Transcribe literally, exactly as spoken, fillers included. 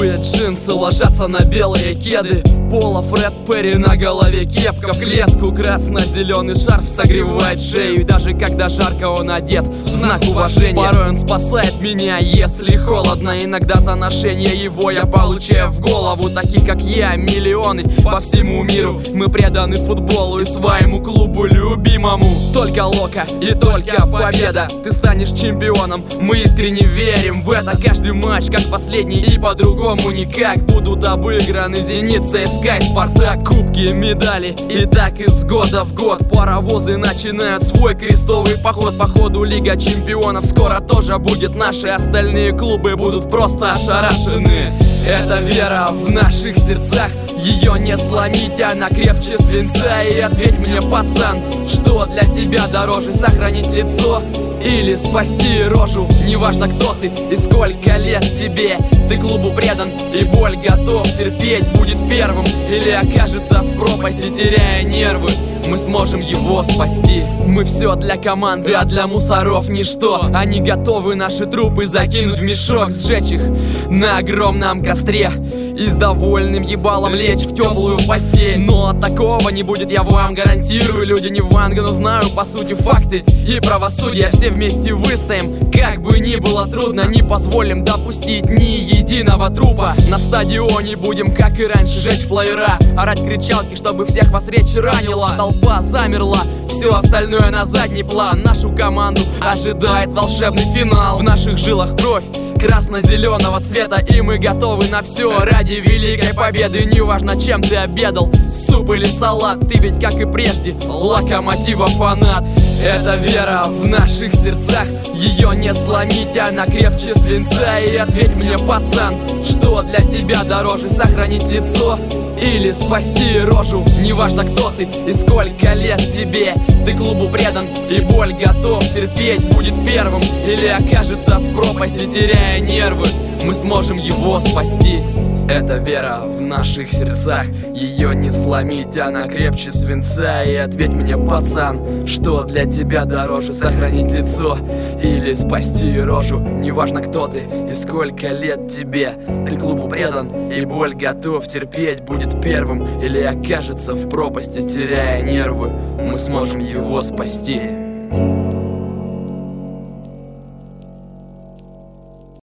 Голубые джинсы ложатся на белые кеды, Пола Фред Перри на голове кепка. В клетку красно-зеленый шарф согревает шею, и даже когда жарко он одет в знак уважения. Порой он спасает меня, если холодно. Иногда за ношение его я получаю в голову. Таких как я миллионы по всему миру. Мы преданы футболу и своему клубу любимому. Только Лока и только победа, ты станешь чемпионом. Мы искренне верим в это. Каждый матч как последний и по-другому никак. Будут обыграны Зенит, ЦСКА и Спартак. Кубки, медали и так из года в год. Паровозы начинают свой крестовый поход. По ходу Лига чемпионов скоро тоже будет. Наши остальные клубы будут просто ошарашены. Это вера в наших сердцах, ее не сломить, она крепче свинца. И ответь мне, пацан, что для тебя дороже: сохранить лицо или спасти рожу? Неважно, кто ты и сколько лет тебе, ты клубу предан и боль готов терпеть. Будет первым или окажется в пропасти, теряя нервы, мы сможем его спасти. Мы все для команды, а для мусоров ничто. Они готовы наши трупы закинуть в мешок, сжечь их на огромном костре и с довольным ебалом лечь в теплую постель. Но такого не будет, я вам гарантирую. Люди не ванга, но знаю по сути факты и правосудие. Все вместе выстоим, как бы ни было трудно. Не позволим допустить ни единого трупа. На стадионе будем, как и раньше, жечь флаера, орать кричалки, чтобы всех вас речь ранила. Толпа замерла, все остальное на задний план. Нашу команду ожидает волшебный финал. В наших жилах кровь красно-зеленого цвета, и мы готовы на все ради великой победы. Неважно, чем ты обедал, суп или салат, ты ведь, как и прежде, Локомотива фанат. Это вера в наших сердцах, ее не сломить, она крепче свинца. И ответь мне, пацан, что для тебя дороже: сохранить лицо или спасти рожу? Неважно, кто ты и сколько лет тебе, ты клубу предан и боль готов терпеть. Будет первым или окажется в пропасти, теряя нервы, мы сможем его спасти. Это вера в наших сердцах, ее не сломить, она крепче свинца. И ответь мне, пацан, что для тебя дороже: сохранить лицо или спасти рожу? Неважно, кто ты и сколько лет тебе, ты клубу предан и боль готов терпеть. Будет первым или окажется в пропасти, теряя нервы, мы сможем его спасти.